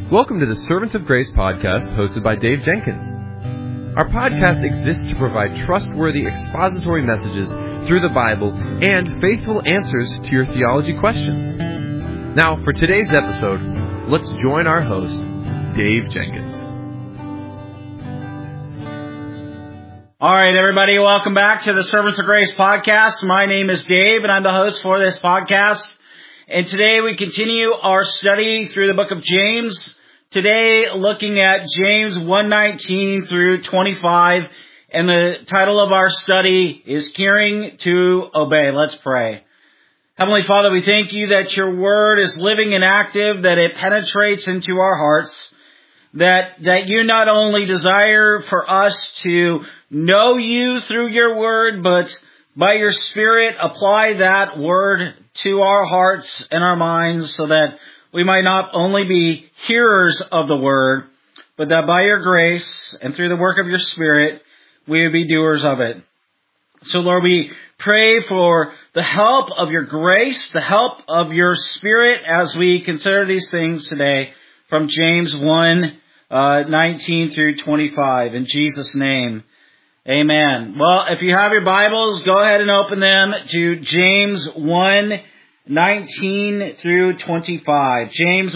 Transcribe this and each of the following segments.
Welcome to the Servants of Grace podcast hosted by Dave Jenkins. Our podcast exists to provide trustworthy expository messages through the Bible and faithful answers to your theology questions. Now, for today's episode, let's join our host, Dave Jenkins. All right, everybody, welcome back to the Servants of Grace podcast. My name is Dave, and I'm the host for this podcast. And today we continue our study through the book of James. Today, looking at James 1:19 through 25. And the title of our study is Hearing to Obey. Let's pray. Heavenly Father, we thank you that your word is living and active, that it penetrates into our hearts, that you not only desire for us to know you through your word, but by your Spirit apply that word to our hearts and our minds so that we might not only be hearers of the word, but that by your grace and through the work of your Spirit, we would be doers of it. So Lord, we pray for the help of your grace, the help of your Spirit as we consider these things today from James 1:19 through 25. In Jesus' name, amen. Well, if you have your Bibles, go ahead and open them to James 1:19 through 25. James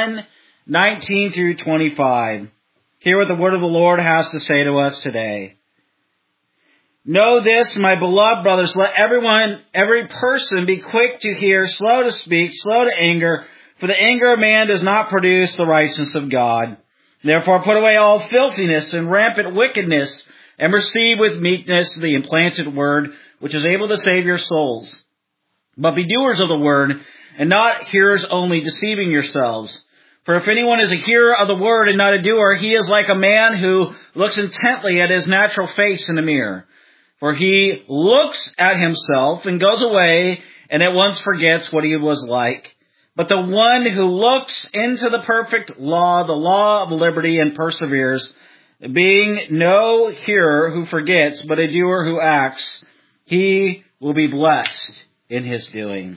1:19 through 25. Hear what the word of the Lord has to say to us today. Know this, my beloved brothers, let every person be quick to hear, slow to speak, slow to anger, for the anger of man does not produce the righteousness of God. Therefore put away all filthiness and rampant wickedness, and receive with meekness the implanted word, which is able to save your souls. But be doers of the word, and not hearers only, deceiving yourselves. For if anyone is a hearer of the word and not a doer, he is like a man who looks intently at his natural face in a mirror. For he looks at himself and goes away, and at once forgets what he was like. But the one who looks into the perfect law, the law of liberty, and perseveres, being no hearer who forgets, but a doer who acts, he will be blessed in his doing.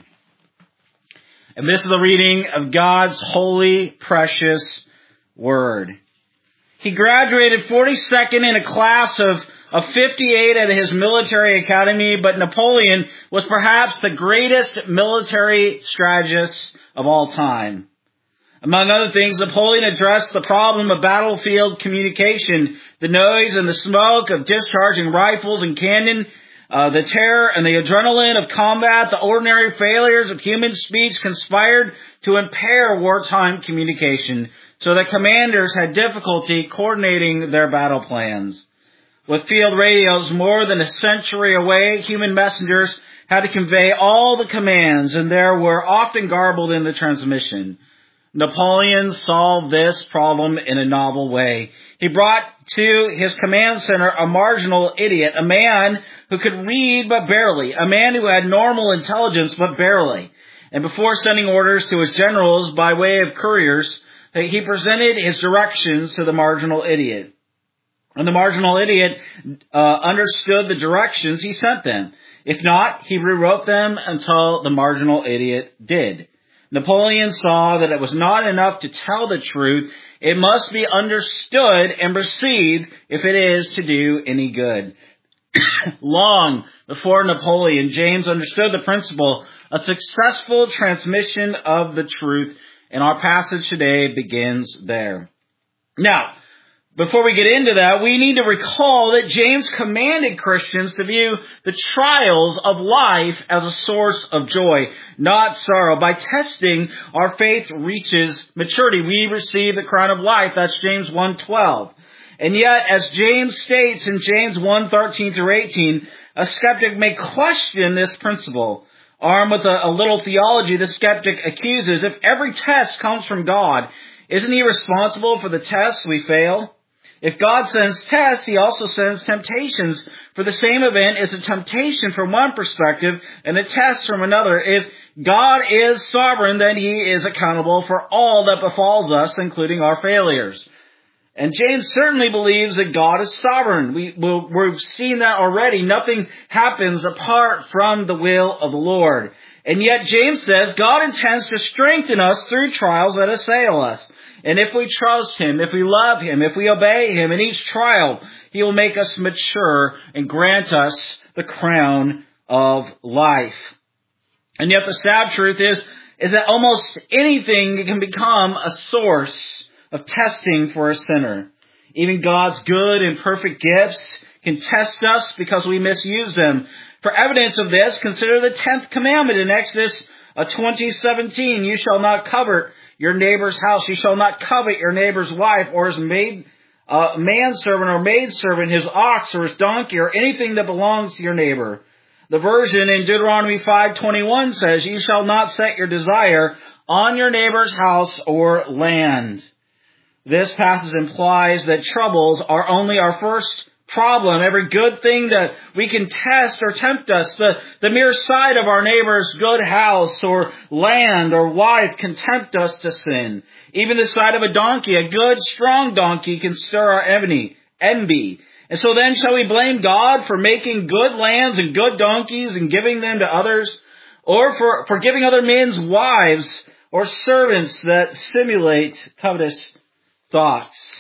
And this is the reading of God's holy, precious word. He graduated 42nd in a class of 58 at his military academy, but Napoleon was perhaps the greatest military strategist of all time. Among other things, Napoleon addressed the problem of battlefield communication, the noise and the smoke of discharging rifles and cannon, the terror and the adrenaline of combat, the ordinary failures of human speech conspired to impair wartime communication, so that commanders had difficulty coordinating their battle plans. With field radios more than a century away, human messengers had to convey all the commands, and they were often garbled in the transmission. Napoleon solved this problem in a novel way. He brought to his command center a marginal idiot, a man who could read but barely, a man who had normal intelligence but barely. And before sending orders to his generals by way of couriers, he presented his directions to the marginal idiot. When the marginal idiot understood the directions, he sent them. If not, he rewrote them until the marginal idiot did. Napoleon saw that it was not enough to tell the truth. It must be understood and received if it is to do any good. Long before Napoleon, James understood the principle of successful transmission of the truth, and our passage today begins there. Now, before we get into that, we need to recall that James commanded Christians to view the trials of life as a source of joy, not sorrow. By testing, our faith reaches maturity. We receive the crown of life. That's James 1:12. And yet, as James states in James 1:13 through 18, a skeptic may question this principle. Armed with a little theology, the skeptic accuses, if every test comes from God, isn't he responsible for the tests we fail? If God sends tests, he also sends temptations. For the same event is a temptation from one perspective and a test from another. If God is sovereign, then he is accountable for all that befalls us, including our failures. And James certainly believes that God is sovereign. We've seen that already. Nothing happens apart from the will of the Lord. And yet James says God intends to strengthen us through trials that assail us. And if we trust Him, if we love Him, if we obey Him in each trial, He will make us mature and grant us the crown of life. And yet the sad truth is that almost anything can become a source of testing for a sinner. Even God's good and perfect gifts can test us because we misuse them. For evidence of this, consider the 10th commandment in Exodus 20:17. You shall not covet your neighbor's house. You shall not covet your neighbor's wife or his manservant or maidservant, his ox or his donkey or anything that belongs to your neighbor. The version in Deuteronomy 5:21 says, you shall not set your desire on your neighbor's house or land. This passage implies that troubles are only our first problem. Every good thing that we can test or tempt us, the mere sight of our neighbor's good house or land or wife can tempt us to sin. Even the sight of a donkey, a good, strong donkey, can stir our envy. And so then shall we blame God for making good lands and good donkeys and giving them to others? Or for giving other men's wives or servants that simulate covetous thoughts?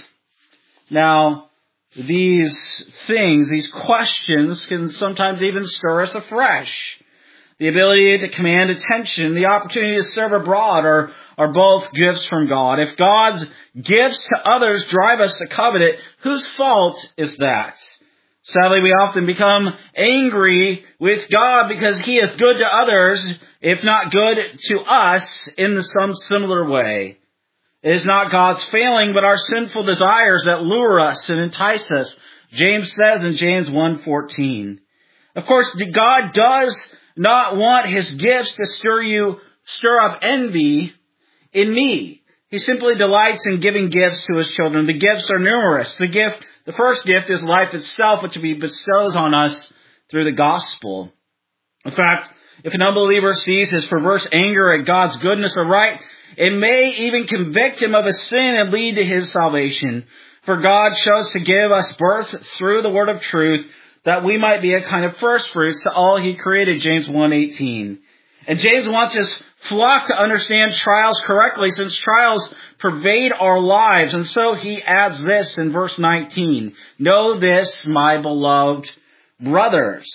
Now, these things, these questions can sometimes even stir us afresh. The ability to command attention, the opportunity to serve abroad are both gifts from God. If God's gifts to others drive us to covet it, whose fault is that? Sadly, we often become angry with God because He is good to others, if not good to us in some similar way. It is not God's failing, but our sinful desires that lure us and entice us. James says in James 1:14. Of course, God does not want His gifts to stir up envy in me. He simply delights in giving gifts to His children. The gifts are numerous. The first gift is life itself, which He bestows on us through the gospel. In fact, if an unbeliever sees his perverse anger at God's goodness aright, it may even convict him of a sin and lead to his salvation. For God chose to give us birth through the word of truth, that we might be a kind of first fruits to all He created, James 1:18. And James wants his flock to understand trials correctly, since trials pervade our lives. And so he adds this in verse 19. Know this, my beloved brothers.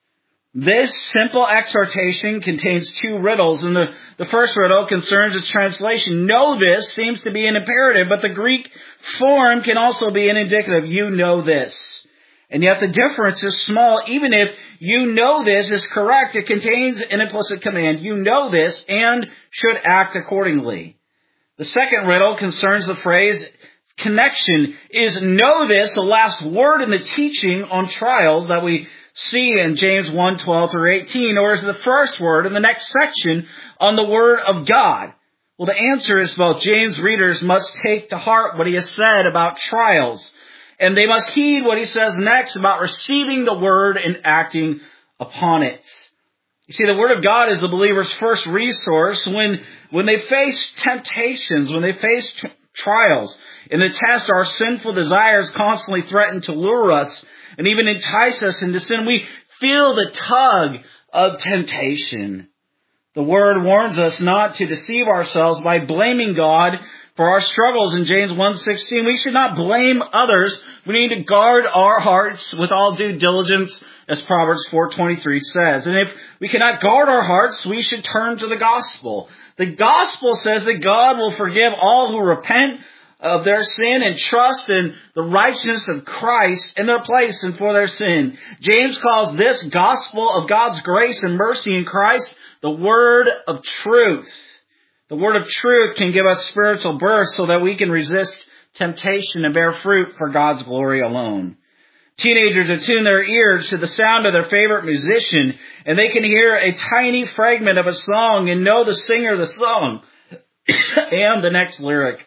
This simple exhortation contains two riddles, and the first riddle concerns its translation. Know this seems to be an imperative, but the Greek form can also be an indicative. You know this. And yet the difference is small. Even if you know this is correct, it contains an implicit command. You know this and should act accordingly. The second riddle concerns the phrase connection. Is know this the last word in the teaching on trials that we see in James 1:12-18, or is the first word in the next section on the Word of God? Well, the answer is both. James readers must take to heart what he has said about trials, and they must heed what he says next about receiving the Word and acting upon it. You see, the Word of God is the believer's first resource when they face temptations, when they face trials. In the test, our sinful desires constantly threaten to lure us and even entice us into sin. We feel the tug of temptation. The Word warns us not to deceive ourselves by blaming God for our struggles. In James 1:16, we should not blame others. We need to guard our hearts with all due diligence, as Proverbs 4:23 says. And if we cannot guard our hearts, we should turn to the gospel. The gospel says that God will forgive all who repent of their sin and trust in the righteousness of Christ in their place and for their sin. James calls this gospel of God's grace and mercy in Christ the word of truth. The word of truth can give us spiritual birth so that we can resist temptation and bear fruit for God's glory alone. Teenagers attune their ears to the sound of their favorite musician, and they can hear a tiny fragment of a song and know the singer of the song and the next lyric.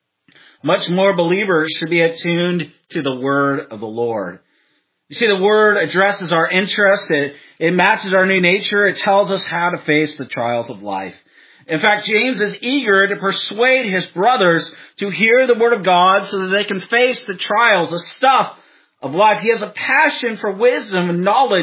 Much more believers should be attuned to the word of the Lord. You see, the word addresses our interest. It matches our new nature. It tells us how to face the trials of life. In fact, James is eager to persuade his brothers to hear the word of God so that they can face the trials, the stuff of life. He has a passion for wisdom and knowledge,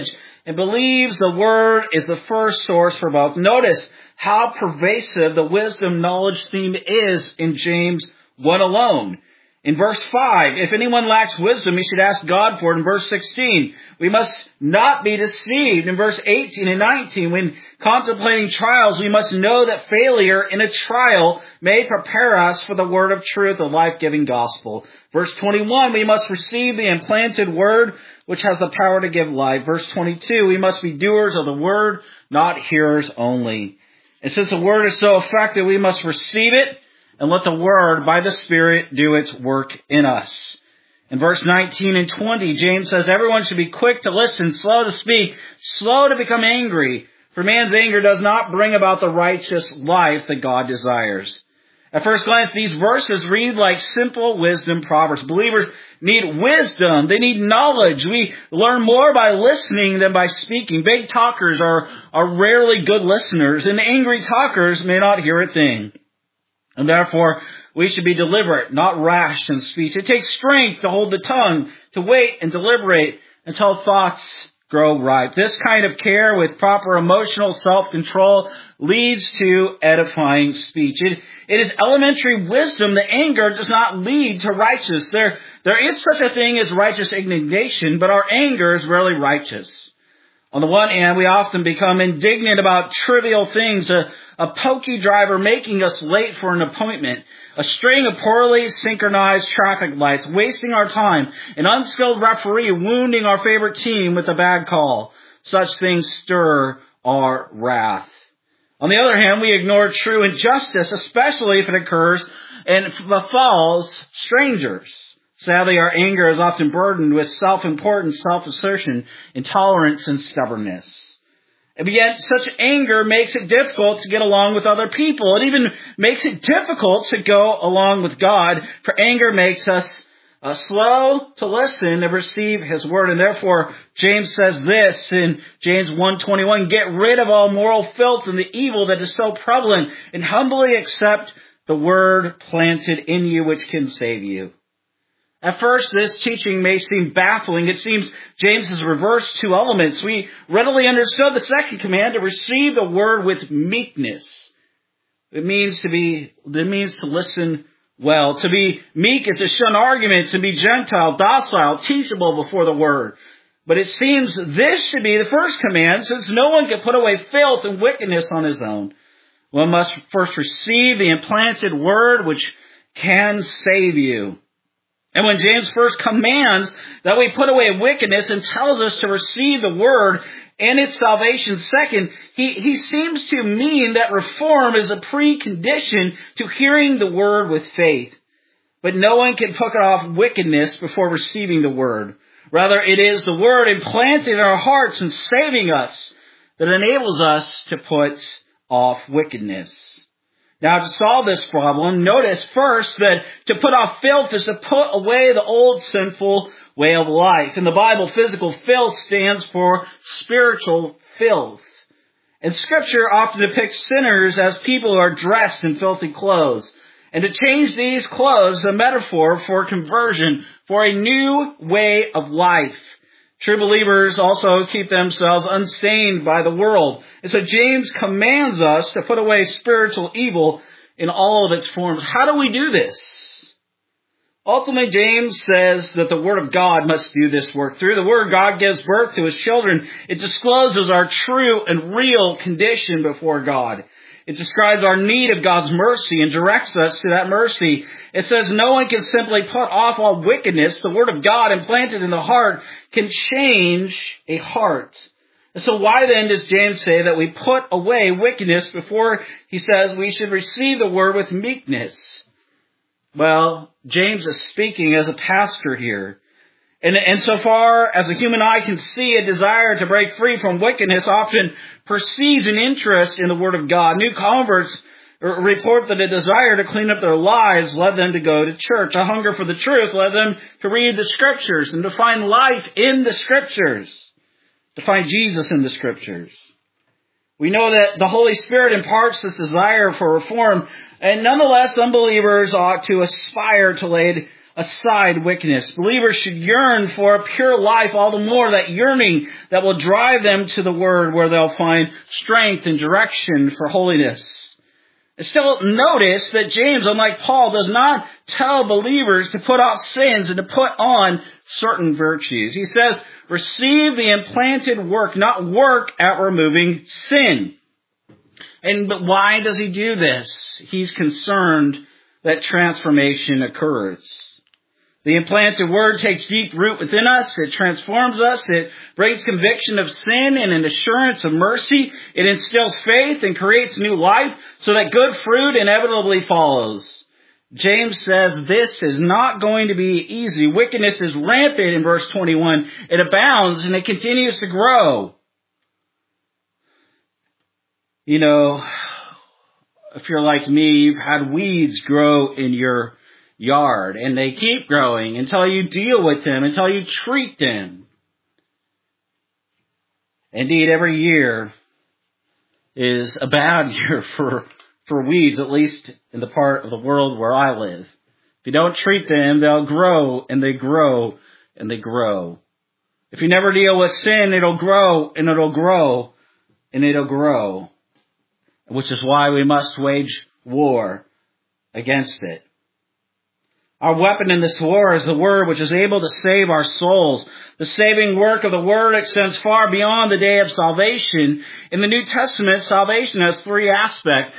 and believes the Word is the first source for both. Notice how pervasive the wisdom knowledge theme is in James 1 alone. In verse 5, if anyone lacks wisdom, he should ask God for it. In verse 16, we must not be deceived. In verse 18 and 19, when contemplating trials, we must know that failure in a trial may prepare us for the word of truth, the life-giving gospel. Verse 21, we must receive the implanted word, which has the power to give life. Verse 22, we must be doers of the word, not hearers only. And since the word is so effective, we must receive it and let the Word, by the Spirit, do its work in us. In verse 19 and 20, James says, everyone should be quick to listen, slow to speak, slow to become angry, for man's anger does not bring about the righteous life that God desires. At first glance, these verses read like simple wisdom proverbs. Believers need wisdom. They need knowledge. We learn more by listening than by speaking. Big talkers are rarely good listeners, and angry talkers may not hear a thing. And therefore, we should be deliberate, not rash in speech. It takes strength to hold the tongue, to wait and deliberate until thoughts grow ripe. This kind of care with proper emotional self-control leads to edifying speech. It is elementary wisdom that anger does not lead to righteousness. There is such a thing as righteous indignation, but our anger is rarely righteous. On the one hand, we often become indignant about trivial things, a pokey driver making us late for an appointment, a string of poorly synchronized traffic lights wasting our time, an unskilled referee wounding our favorite team with a bad call. Such things stir our wrath. On the other hand, we ignore true injustice, especially if it occurs and befalls strangers. Sadly, our anger is often burdened with self-importance, self-assertion, intolerance, and stubbornness. And yet, such anger makes it difficult to get along with other people. It even makes it difficult to go along with God, for anger makes us slow to listen and receive His word. And therefore, James says this in James 1:21, get rid of all moral filth and the evil that is so prevalent, and humbly accept the word planted in you, which can save you. At first, this teaching may seem baffling. It seems James has reversed two elements. We readily understood the second command to receive the word with meekness. It means to listen well. To be meek is to shun arguments and be gentle, docile, teachable before the word. But it seems this should be the first command, since no one can put away filth and wickedness on his own. One must first receive the implanted word which can save you. And when James first commands that we put away wickedness and tells us to receive the word and its salvation second, he seems to mean that reform is a precondition to hearing the word with faith. But no one can put off wickedness before receiving the word. Rather, it is the word implanted in our hearts and saving us that enables us to put off wickedness. Now, to solve this problem, notice first that to put off filth is to put away the old sinful way of life. In the Bible, physical filth stands for spiritual filth. And Scripture often depicts sinners as people who are dressed in filthy clothes. And to change these clothes is a metaphor for conversion, for a new way of life. True believers also keep themselves unstained by the world. And so James commands us to put away spiritual evil in all of its forms. How do we do this? Ultimately, James says that the Word of God must do this work. Through the Word, God gives birth to His children. It discloses our true and real condition before God. It describes our need of God's mercy and directs us to that mercy. It says no one can simply put off all wickedness. The Word of God implanted in the heart can change a heart. And so why then does James say that we put away wickedness before he says we should receive the Word with meekness? Well, James is speaking as a pastor here. And so far as the human eye can see, a desire to break free from wickedness often precedes an interest in the Word of God. New converts report that a desire to clean up their lives led them to go to church. A hunger for the truth led them to read the Scriptures and to find life in the Scriptures, to find Jesus in the Scriptures. We know that the Holy Spirit imparts this desire for reform, and nonetheless, unbelievers ought to aspire to lay aside wickedness. Believers should yearn for a pure life, all the more that yearning that will drive them to the Word, where they'll find strength and direction for holiness. And still notice that James, unlike Paul, does not tell believers to put off sins and to put on certain virtues. He says, receive the implanted work, not work at removing sin. But why does he do this? He's concerned that transformation occurs. The implanted word takes deep root within us. It transforms us. It brings conviction of sin and an assurance of mercy. It instills faith and creates new life so that good fruit inevitably follows. James says this is not going to be easy. Wickedness is rampant in verse 21. It abounds and it continues to grow. You know, if you're like me, you've had weeds grow in your yard, and they keep growing until you deal with them, until you treat them. Indeed, every year is a bad year for weeds, at least in the part of the world where I live. If you don't treat them, they'll grow, and they grow, and they grow. If you never deal with sin, it'll grow, and it'll grow, and it'll grow. Which is why we must wage war against it. Our weapon in this war is the Word, which is able to save our souls. The saving work of the Word extends far beyond the day of salvation. In the New Testament, salvation has three aspects.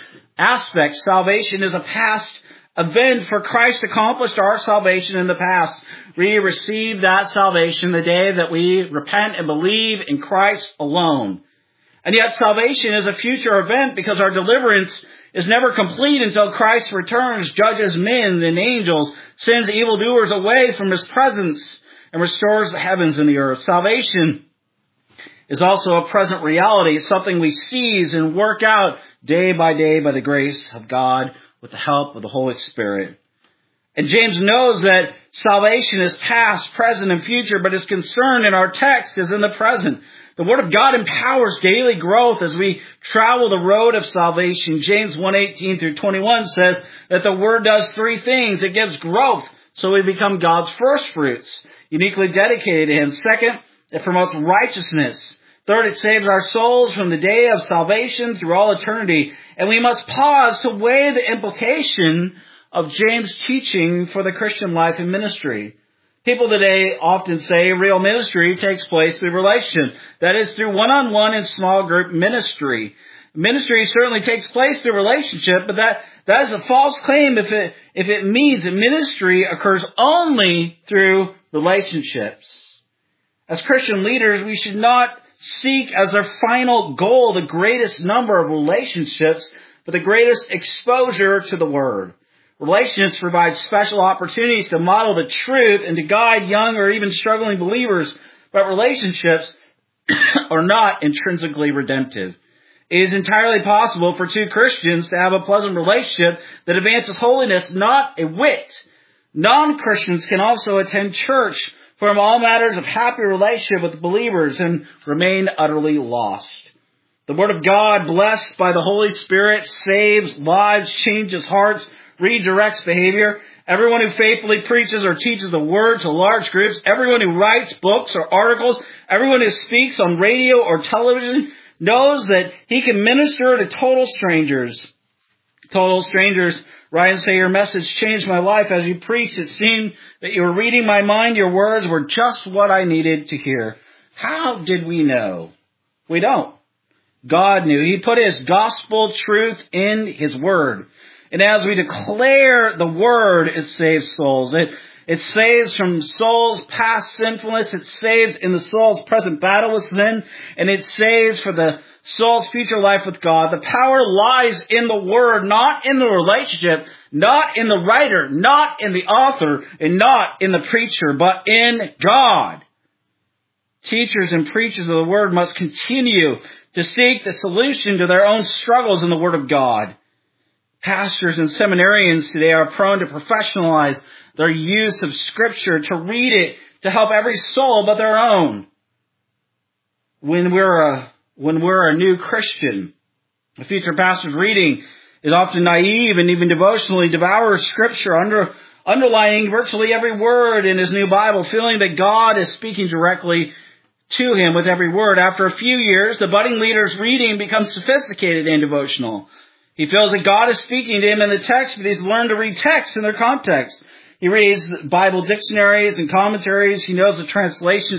Salvation is a past event, for Christ accomplished our salvation in the past. We receive that salvation the day that we repent and believe in Christ alone. And yet salvation is a future event, because our deliverance is never complete until Christ returns, judges men and angels, sends evildoers away from His presence, and restores the heavens and the earth. Salvation is also a present reality. It's something we seize and work out day by the grace of God with the help of the Holy Spirit. And James knows that salvation is past, present, and future, but his concern in our text is in the present. The Word of God empowers daily growth as we travel the road of salvation. James 1:18 through 21 says that the Word does three things. It gives growth, so we become God's first fruits, uniquely dedicated to Him. Second, it promotes righteousness. Third, it saves our souls from the day of salvation through all eternity. And we must pause to weigh the implication of James' teaching for the Christian life and ministry. People today often say real ministry takes place through relationship. That is, through one-on-one and small group ministry. Ministry certainly takes place through relationship, but that is a false claim if it means that ministry occurs only through relationships. As Christian leaders, we should not seek as our final goal the greatest number of relationships, but the greatest exposure to the Word. Relationships provide special opportunities to model the truth and to guide young or even struggling believers, but relationships are not intrinsically redemptive. It is entirely possible for two Christians to have a pleasant relationship that advances holiness, not a whit. Non-Christians can also attend church, form all matters of happy relationship with believers, and remain utterly lost. The Word of God, blessed by the Holy Spirit, saves lives, changes hearts, redirects behavior. Everyone who faithfully preaches or teaches the Word to large groups, everyone who writes books or articles, everyone who speaks on radio or television knows that he can minister to total strangers. Total strangers write and say, your message changed my life as you preached. It seemed that you were reading my mind. Your words were just what I needed to hear. How did we know? We don't. God knew. He put His gospel truth in His Word. And as we declare the Word, it saves souls. It saves from souls' past sinfulness. It saves in the soul's present battle with sin. And it saves for the soul's future life with God. The power lies in the Word, not in the relationship, not in the writer, not in the author, and not in the preacher, but in God. Teachers and preachers of the Word must continue to seek the solution to their own struggles in the Word of God. Pastors and seminarians today are prone to professionalize their use of Scripture, to read it, to help every soul but their own. When we're a new Christian, a future pastor's reading is often naive and even devotionally devours Scripture underlining virtually every word in his new Bible, feeling that God is speaking directly to him with every word. After a few years, the budding leader's reading becomes sophisticated and devotional. He feels that God is speaking to him in the text, but he's learned to read text in their context. He reads Bible dictionaries and commentaries. He knows the translation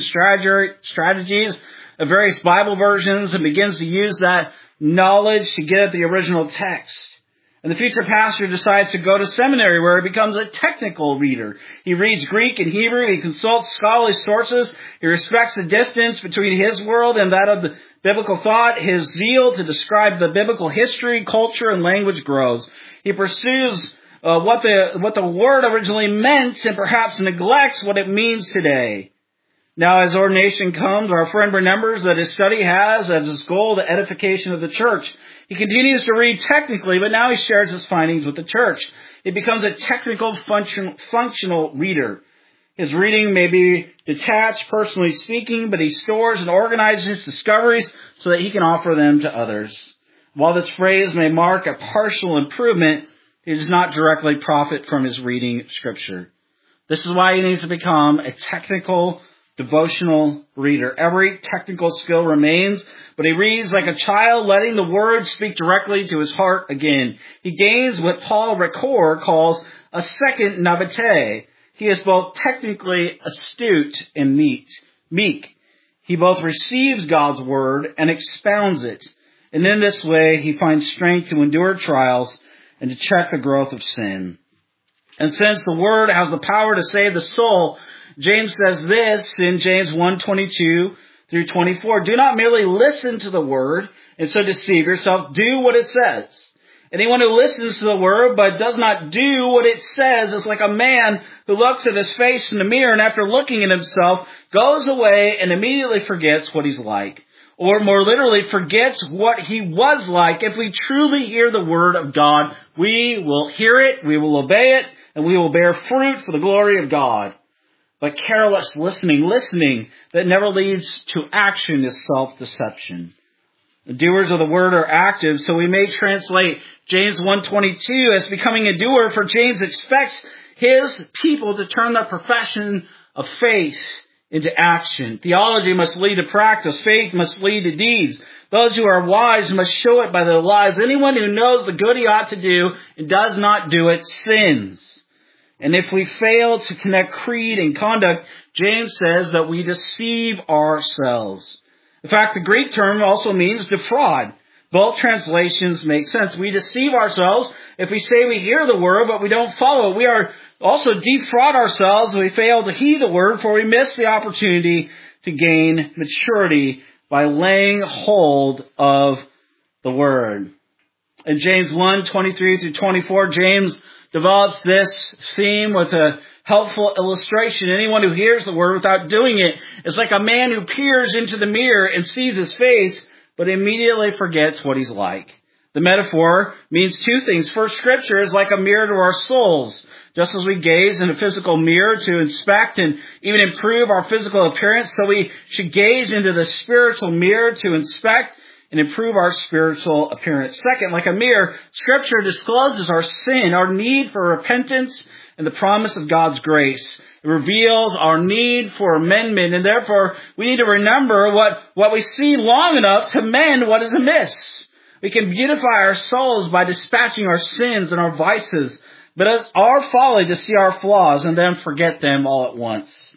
strategies of various Bible versions and begins to use that knowledge to get at the original text. And the future pastor decides to go to seminary where he becomes a technical reader. He reads Greek and Hebrew. He consults scholarly sources. He respects the distance between his world and that of the biblical thought. His zeal to describe the biblical history, culture, and language grows. He pursues what the word originally meant and perhaps neglects what it means today. Now, as ordination comes, our friend remembers that his study has as its goal the edification of the church. He continues to read technically, but now he shares his findings with the church. He becomes a technical, functional reader. His reading may be detached, personally speaking, but he stores and organizes his discoveries so that he can offer them to others. While this phrase may mark a partial improvement, he does not directly profit from his reading of Scripture. This is why he needs to become a technical, devotional reader. Every technical skill remains, but he reads like a child, letting the word speak directly to his heart again. He gains what Paul Ricoeur calls a second naivete. He is both technically astute and meek. He both receives God's word and expounds it. And in this way, he finds strength to endure trials and to check the growth of sin. And since the word has the power to save the soul, James says this in James 1:22 through 24. Do not merely listen to the word and so deceive yourself. Do what it says. Anyone who listens to the word but does not do what it says is like a man who looks at his face in the mirror and after looking at himself goes away and immediately forgets what he's like. Or more literally, forgets what he was like. If we truly hear the word of God, we will hear it, we will obey it, and we will bear fruit for the glory of God. But careless listening that never leads to action is self-deception. The doers of the word are active, so we may translate James 1:22 as becoming a doer, for James expects his people to turn their profession of faith into action. Theology must lead to practice. Faith must lead to deeds. Those who are wise must show it by their lives. Anyone who knows the good he ought to do and does not do it sins. And if we fail to connect creed and conduct, James says that we deceive ourselves. In fact, the Greek term also means defraud. Both translations make sense. We deceive ourselves if we say we hear the word, but we don't follow it. We are also defraud ourselves if we fail to heed the word, for we miss the opportunity to gain maturity by laying hold of the word. In James 1:23 through 24, James develops this theme with a helpful illustration. Anyone who hears the word without doing it is like a man who peers into the mirror and sees his face, but immediately forgets what he's like. The metaphor means two things. First, Scripture is like a mirror to our souls. Just as we gaze in a physical mirror to inspect and even improve our physical appearance, so we should gaze into the spiritual mirror to inspect and improve our spiritual appearance. Second, like a mirror, Scripture discloses our sin, our need for repentance, and the promise of God's grace. It reveals our need for amendment, and therefore we need to remember what we see long enough to mend what is amiss. We can beautify our souls by dispatching our sins and our vices, but it's our folly to see our flaws and then forget them all at once.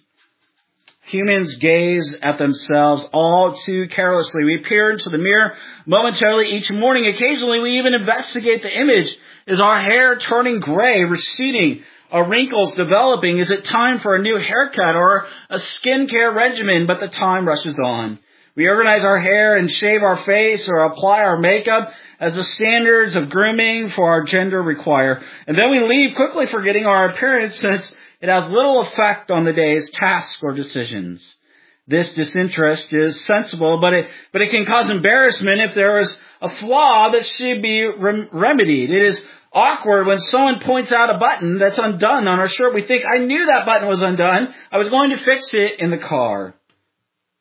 Humans gaze at themselves all too carelessly. We peer into the mirror momentarily each morning. Occasionally, we even investigate the image. Is our hair turning gray, receding? Are wrinkles developing? Is it time for a new haircut or a skincare regimen? But the time rushes on. We organize our hair and shave our face or apply our makeup as the standards of grooming for our gender require. And then we leave quickly forgetting our appearance since it has little effect on the day's tasks or decisions. This disinterest is sensible, but it can cause embarrassment if there is a flaw that should be remedied. It is awkward when someone points out a button that's undone on our shirt. We think, I knew that button was undone. I was going to fix it in the car.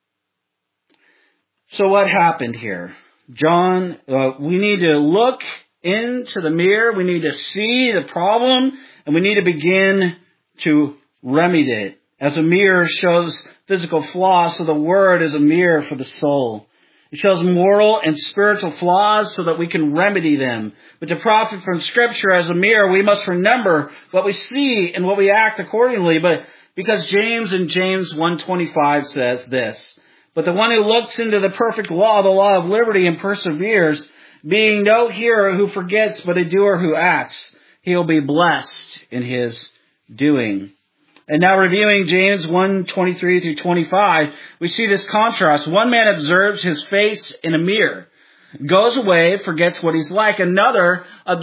So what happened here? John, we need to look into the mirror. We need to see the problem, and we need to begin to remedy it. As a mirror shows physical flaws, so the Word is a mirror for the soul. It shows moral and spiritual flaws so that we can remedy them. But to profit from Scripture as a mirror, we must remember what we see and what we act accordingly. But because James in James 1:25 says this, "But the one who looks into the perfect law, the law of liberty, and perseveres, being no hearer who forgets, but a doer who acts, he will be blessed in his doing." And now reviewing James 1:23 through 25, we see this contrast. One man observes his face in a mirror, goes away, forgets what he's like. Another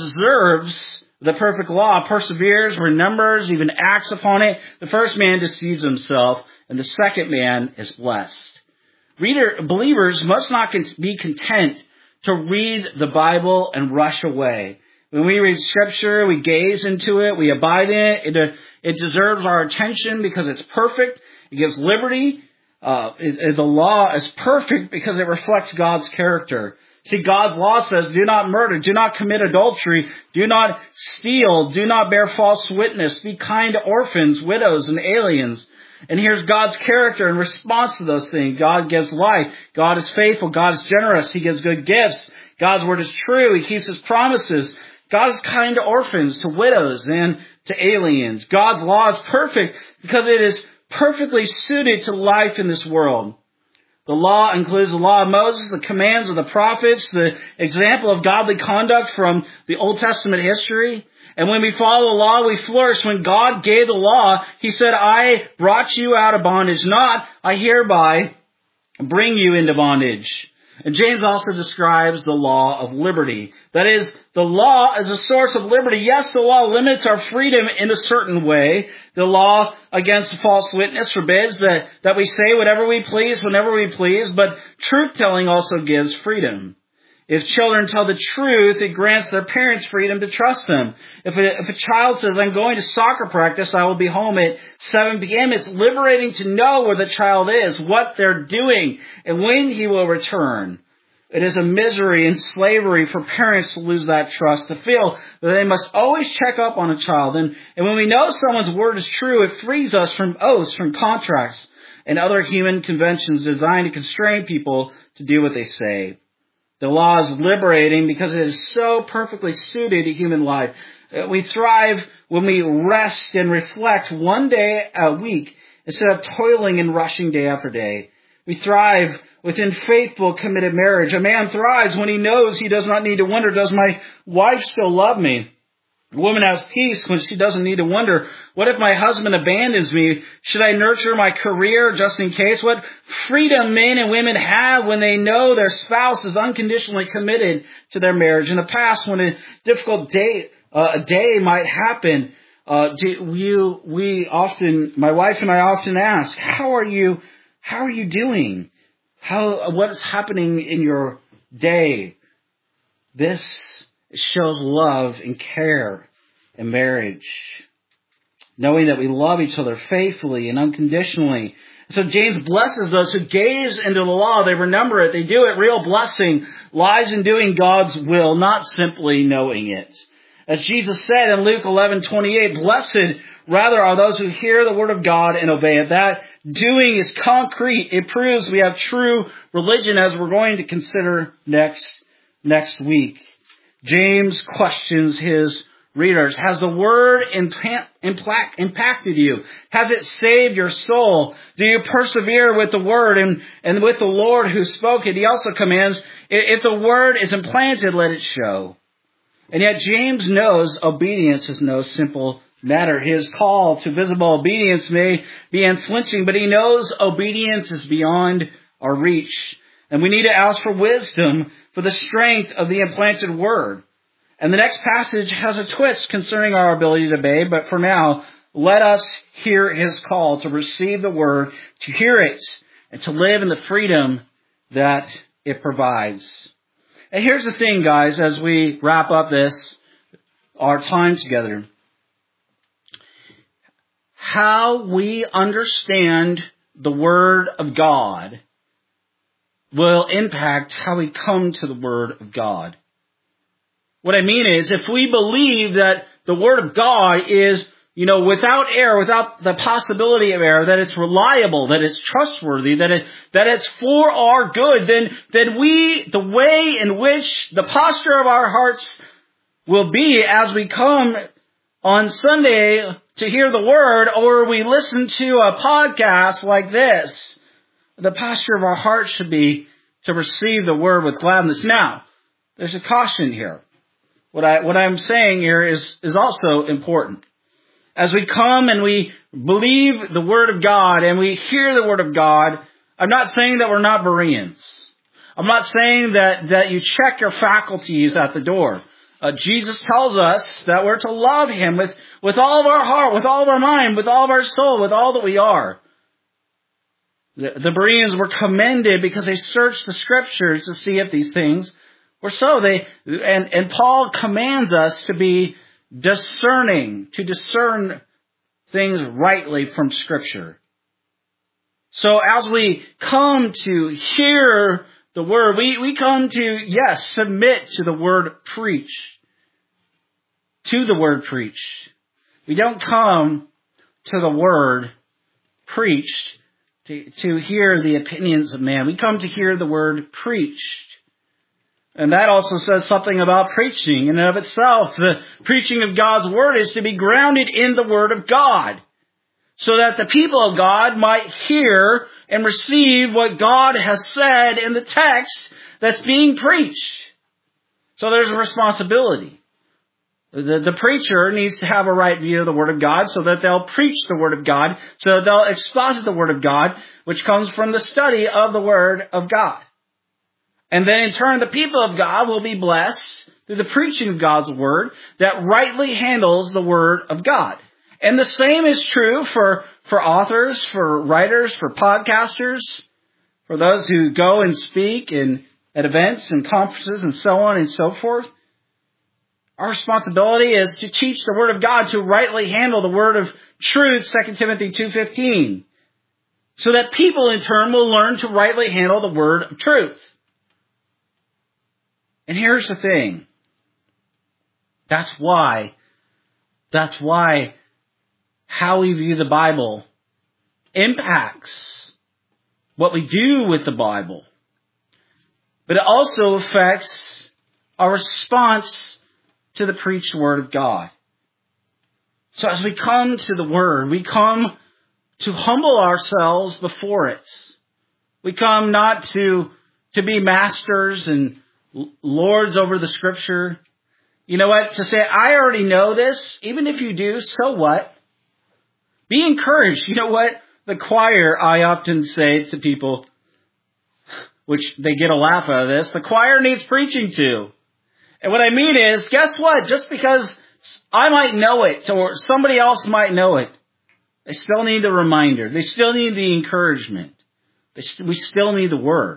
observes the perfect law, perseveres, remembers, even acts upon it. The first man deceives himself, and the second man is blessed. Believers must not be content to read the Bible and rush away. When we read Scripture, we gaze into it, we abide in it. It deserves our attention because it's perfect. It gives liberty. The law is perfect because it reflects God's character. See, God's law says, do not murder, do not commit adultery, do not steal, do not bear false witness, be kind to orphans, widows, and aliens. And here's God's character in response to those things. God gives life. God is faithful. God is generous. He gives good gifts. God's word is true. He keeps his promises. God is kind to orphans, to widows, and to aliens. God's law is perfect because it is perfectly suited to life in this world. The law includes the law of Moses, the commands of the prophets, the example of godly conduct from the Old Testament history. And when we follow the law, we flourish. When God gave the law, he said, "I brought you out of bondage, not I hereby bring you into bondage." And James also describes the law of liberty. That is, the law is a source of liberty. Yes, the law limits our freedom in a certain way. The law against false witness forbids that we say whatever we please, whenever we please, but truth-telling also gives freedom. If children tell the truth, it grants their parents freedom to trust them. If a child says, "I'm going to soccer practice, I will be home at 7 p.m., it's liberating to know where the child is, what they're doing, and when he will return. It is a misery and slavery for parents to lose that trust, to feel that they must always check up on a child. And when we know someone's word is true, it frees us from oaths, from contracts, and other human conventions designed to constrain people to do what they say. The law is liberating because it is so perfectly suited to human life. We thrive when we rest and reflect one day a week instead of toiling and rushing day after day. We thrive within faithful, committed marriage. A man thrives when he knows he does not need to wonder, does my wife still love me? A woman has peace when she doesn't need to wonder, what if my husband abandons me? Should I nurture my career just in case? What freedom men and women have when they know their spouse is unconditionally committed to their marriage. In the past, when a difficult day might happen, my wife and I often ask, how are you doing? What is happening in your day? This shows love and care in marriage. Knowing that we love each other faithfully and unconditionally. So James blesses those who gaze into the law. They remember it. They do it. Real blessing lies in doing God's will, not simply knowing it. As Jesus said in Luke 11:28, blessed rather are those who hear the word of God and obey it. That doing is concrete. It proves we have true religion, as we're going to consider next week. James questions his readers. Has the word impacted you? Has it saved your soul? Do you persevere with the word and with the Lord who spoke it? He also commands, if the word is implanted, let it show. And yet James knows obedience is no simple matter. His call to visible obedience may be unflinching, but he knows obedience is beyond our reach. And we need to ask for wisdom for the strength of the implanted word. And the next passage has a twist concerning our ability to obey, but for now, let us hear his call to receive the word, to hear it, and to live in the freedom that it provides. And here's the thing, guys, as we wrap up our time together. How we understand the Word of God will impact how we come to the Word of God. What I mean is, if we believe that the Word of God is, without error, without the possibility of error, that it's reliable, that it's trustworthy, that it's for our good, then the way in which the posture of our hearts will be as we come on Sunday to hear the Word, or we listen to a podcast like this, the posture of our heart should be to receive the Word with gladness. Now, there's a caution here. What I'm saying here is also important. As we come and we believe the Word of God and we hear the Word of God, I'm not saying that we're not Bereans. I'm not saying that you check your faculties at the door. Jesus tells us that we're to love Him with all of our heart, with all of our mind, with all of our soul, with all that we are. The Bereans were commended because they searched the Scriptures to see if these things were so. And Paul commands us to be discerning, to discern things rightly from Scripture. So as we come to hear the Word, we come to, submit to the Word preached. To the Word preached. We don't come to the Word preached to hear the opinions of man. We come to hear the Word preached. And that also says something about preaching in and of itself. The preaching of God's Word is to be grounded in the Word of God, so that the people of God might hear and receive what God has said in the text that's being preached. So there's a responsibility. The preacher needs to have a right view of the Word of God so that they'll preach the Word of God, so that they'll exposit the Word of God, which comes from the study of the Word of God. And then in turn, the people of God will be blessed through the preaching of God's Word that rightly handles the Word of God. And the same is true for authors, for writers, for podcasters, for those who go and speak at events and conferences and so on and so forth. Our responsibility is to teach the Word of God, to rightly handle the Word of truth, 2 Timothy 2:15, so that people in turn will learn to rightly handle the Word of truth. And here's the thing. That's why how we view the Bible impacts what we do with the Bible. But it also affects our response to the preached Word of God. So as we come to the Word, we come to humble ourselves before it. We come not to be masters and lords over the Scripture. You know what? To say, I already know this. Even if you do, so what? Be encouraged. You know what? The choir, I often say to people, which they get a laugh out of this, the choir needs preaching to. And what I mean is, guess what? Just because I might know it or somebody else might know it, they still need the reminder. They still need the encouragement. We still need the Word.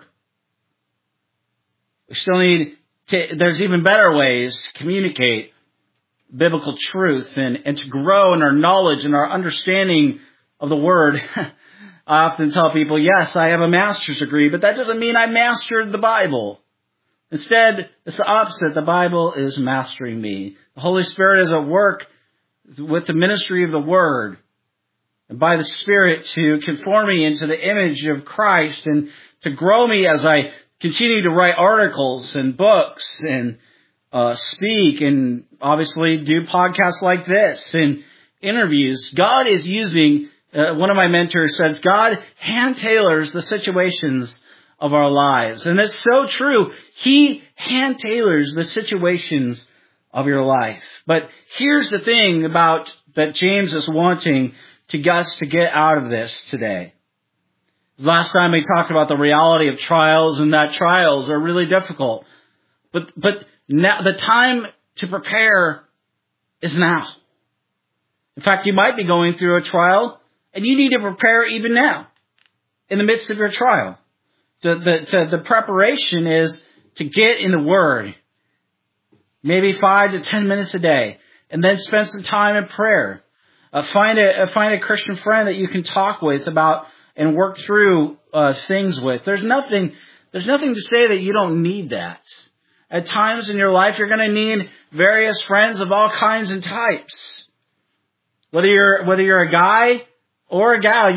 We still need there's even better ways to communicate biblical truth and to grow in our knowledge and our understanding of the Word. I often tell people, yes, I have a master's degree, but that doesn't mean I mastered the Bible. Instead, it's the opposite. The Bible is mastering me. The Holy Spirit is at work with the ministry of the Word and by the Spirit to conform me into the image of Christ and to grow me as I continue to write articles and books and speak and obviously do podcasts like this and interviews. God is using, one of my mentors says, God hand tailors the situations of our lives. And it's so true. He hand tailors the situations of your life. But here's the thing about that James is wanting to us to get out of this today. Last time we talked about the reality of trials and that trials are really difficult. But now the time to prepare is now. In fact, you might be going through a trial and you need to prepare even now in the midst of your trial. The preparation is to get in the Word, maybe 5 to 10 minutes a day, and then spend some time in prayer. Find a Christian friend that you can talk with about and work through things with. There's nothing to say that you don't need that. At times in your life, you're going to need various friends of all kinds and types. Whether you're a guy or a gal,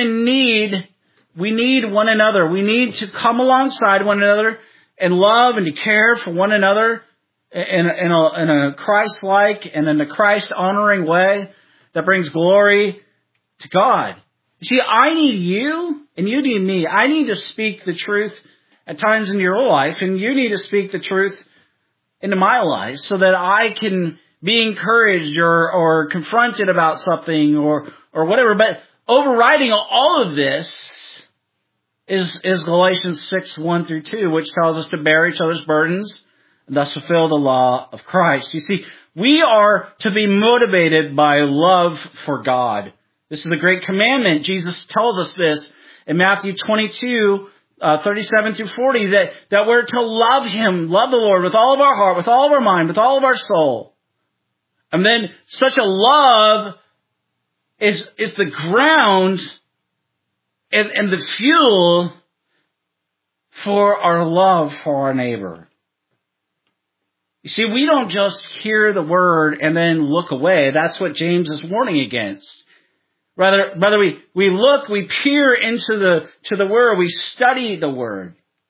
we need one another. We need to come alongside one another and love and to care for one another in a Christ-like and in a Christ-honoring way that brings glory to God. You see, I need you and you need me. I need to speak the truth at times in your life, and you need to speak the truth into my life so that I can be encouraged or confronted about something or whatever. But overriding all of this is Galatians 6, 1 through 2, which tells us to bear each other's burdens and thus fulfill the law of Christ. You see, we are to be motivated by love for God. This is the great commandment. Jesus tells us this in Matthew 22, 37 through 40, that we're to love Him, love the Lord with all of our heart, with all of our mind, with all of our soul. And then such a love is the ground and the fuel for our love for our neighbor. You see, we don't just hear the word and then look away. That's what James is warning against. Rather we look, we peer into the word, we study the word.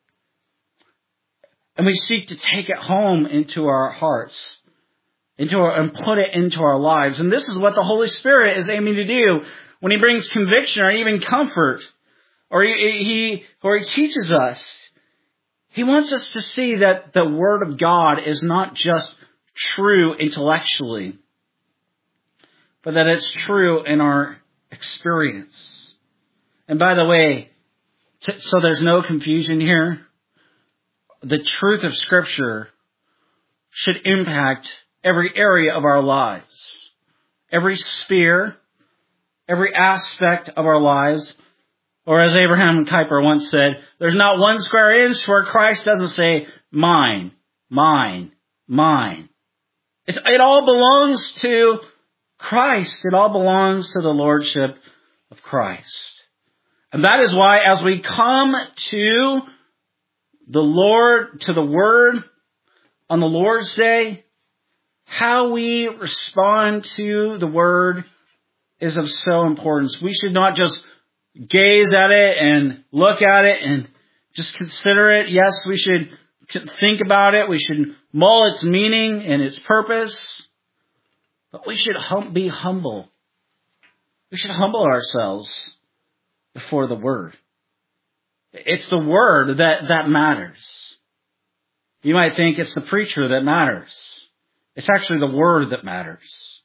And we seek to take it home into our hearts, and put it into our lives. And this is what the Holy Spirit is aiming to do when He brings conviction or even comfort, or He teaches us. He wants us to see that the Word of God is not just true intellectually, but that it's true in our experience. And by the way, so there's no confusion here, the truth of Scripture should impact every area of our lives, every sphere, every aspect of our lives. Or as Abraham Kuyper once said, there's not one square inch where Christ doesn't say, mine, mine, mine. It all belongs to Christ. It all belongs to the Lordship of Christ. And that is why as we come to the Lord, to the Word on the Lord's Day, how we respond to the Word is of so importance. We should not just gaze at it and look at it and just consider it. Yes, we should think about it. We should mull its meaning and its purpose. But we should be humble. We should humble ourselves before the Word. It's the Word that matters. You might think it's the preacher that matters. It's actually the Word that matters.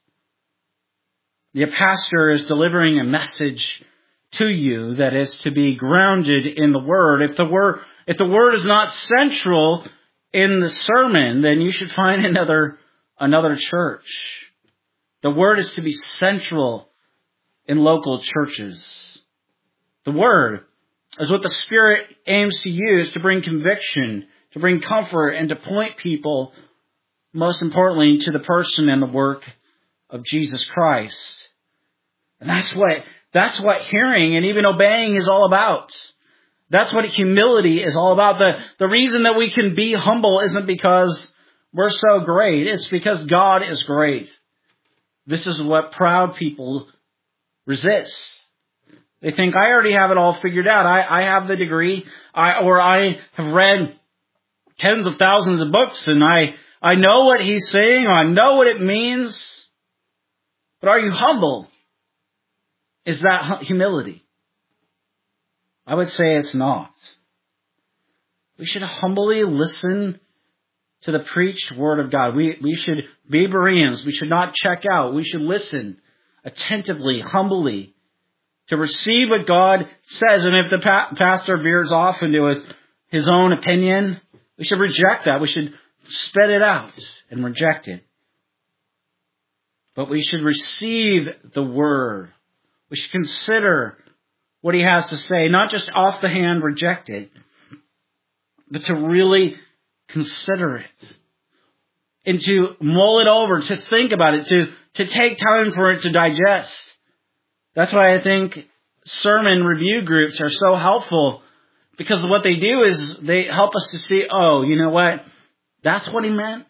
The pastor is delivering a message to you that is to be grounded in the Word. If the Word is not central in the sermon, then you should find another church. The Word is to be central in local churches. The Word is what the Spirit aims to use to bring conviction, to bring comfort, and to point people, most importantly, to the person and the work of Jesus Christ. And that's what hearing and even obeying is all about. That's what humility is all about. The reason that we can be humble isn't because we're so great. It's because God is great. This is what proud people resist. They think, I already have it all figured out. I have the degree, I have read tens of thousands of books, and I know what he's saying, or I know what it means. But are you humble? Is that humility? I would say it's not. We should humbly listen to the preached Word of God. We should be Bereans. We should not check out. We should listen attentively, humbly, to receive what God says. And if the pastor veers off into his own opinion, we should reject that. We should spit it out and reject it. But we should receive the Word. We should consider what he has to say, not just off the hand reject it, but to really consider it and to mull it over, to think about it, to take time for it to digest. That's why I think sermon review groups are so helpful, because what they do is they help us to see, oh, you know what? That's what he meant?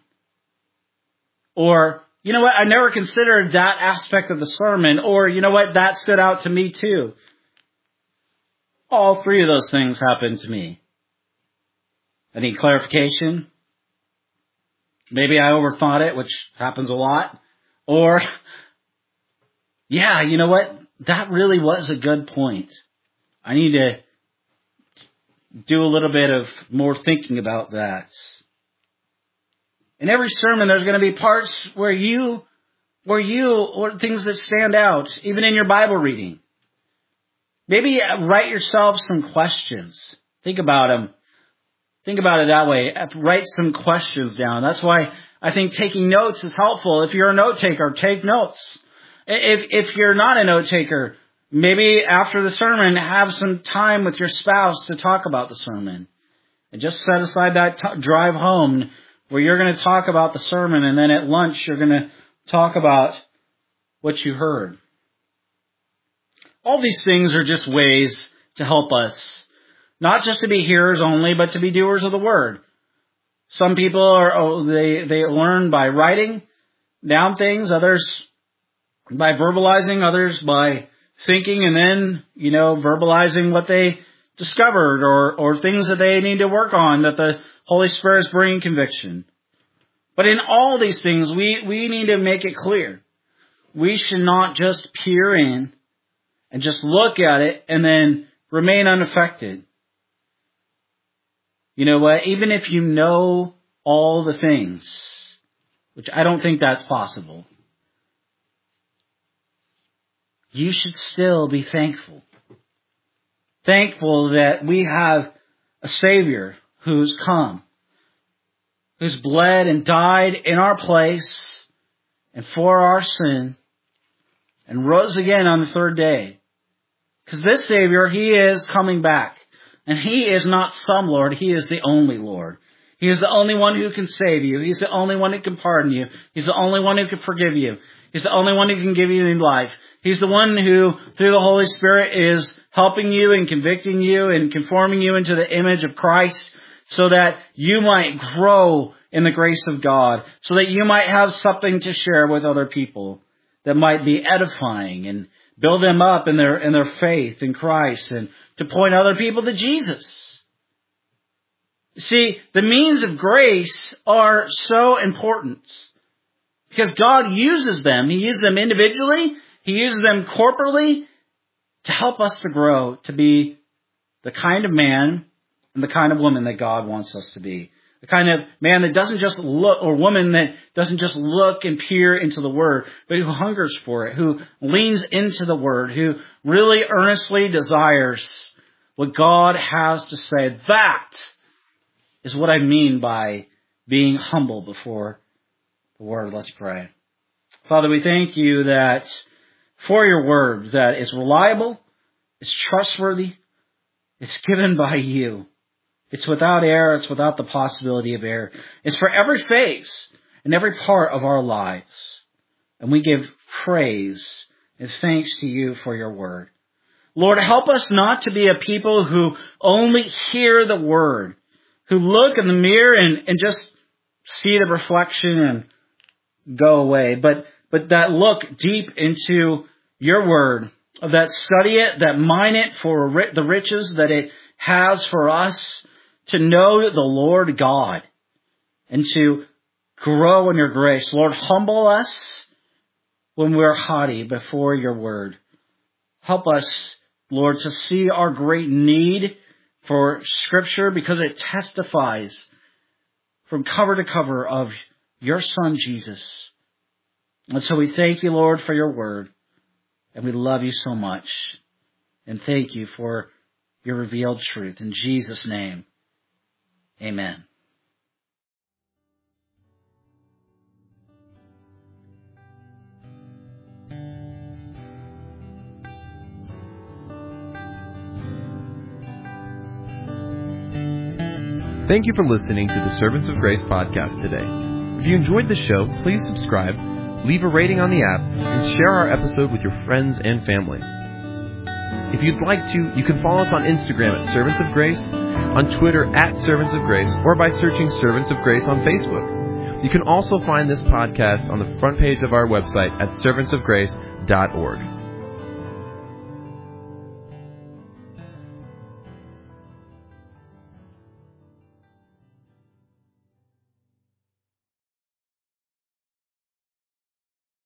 Or, you know what, I never considered that aspect of the sermon. Or, you know what, that stood out to me too. All three of those things happened to me. I need clarification. Maybe I overthought it, which happens a lot. Or, yeah, you know what, that really was a good point. I need to do a little bit of more thinking about that. In every sermon, there's going to be parts where or things that stand out, even in your Bible reading. Maybe write yourself some questions. Think about them. Think about it that way. Write some questions down. That's why I think taking notes is helpful. If you're a note taker, take notes. If you're not a note taker, maybe after the sermon, have some time with your spouse to talk about the sermon. And just set aside that drive home where you're going to talk about the sermon, and then at lunch you're going to talk about what you heard. All these things are just ways to help us, not just to be hearers only, but to be doers of the word. Some people they learn by writing down things, others by verbalizing, others by thinking and then, verbalizing what they discovered or things that they need to work on, that the Holy Spirit is bringing conviction. But in all these things, we need to make it clear. We should not just peer in and just look at it and then remain unaffected. You know what? Even if you know all the things, which I don't think that's possible, you should still be thankful. Thankful that we have a Savior who's come, who's bled and died in our place and for our sin and rose again on the third day. Because this Savior, He is coming back. And He is not some Lord. He is the only Lord. He is the only one who can save you. He's the only one who can pardon you. He's the only one who can forgive you. He's the only one who can give you new life. He's the one who, through the Holy Spirit, is helping you and convicting you and conforming you into the image of Christ so that you might grow in the grace of God, so that you might have something to share with other people that might be edifying and build them up in their faith in Christ and to point other people to Jesus. See, the means of grace are so important because God uses them. He uses them individually. He uses them corporately to help us to grow, to be the kind of man and the kind of woman that God wants us to be. The kind of man that doesn't just look, or woman that doesn't just look and peer into the Word, but who hungers for it, who leans into the Word, who really earnestly desires what God has to say. That is what I mean by being humble before the Word. Let's pray. Father, we thank you that for your Word, that is reliable, it's trustworthy, it's given by you. It's without error. It's without the possibility of error. It's for every phase and every part of our lives. And we give praise and thanks to you for your word. Lord, help us not to be a people who only hear the word, who look in the mirror and just see the reflection and go away, but that look deep into your word, that study it, that mine it for the riches that it has for us, to know the Lord God and to grow in your grace. Lord, humble us when we're haughty before your word. Help us, Lord, to see our great need for Scripture because it testifies from cover to cover of your Son, Jesus. And so we thank you, Lord, for your word. And we love you so much. And thank you for your revealed truth. In Jesus' name. Amen. Thank you for listening to the Servants of Grace podcast today. If you enjoyed the show, please subscribe, leave a rating on the app, and share our episode with your friends and family. If you'd like to, you can follow us on Instagram at Servants of Grace, on Twitter at Servants of Grace, or by searching Servants of Grace on Facebook. You can also find this podcast on the front page of our website at servantsofgrace.org.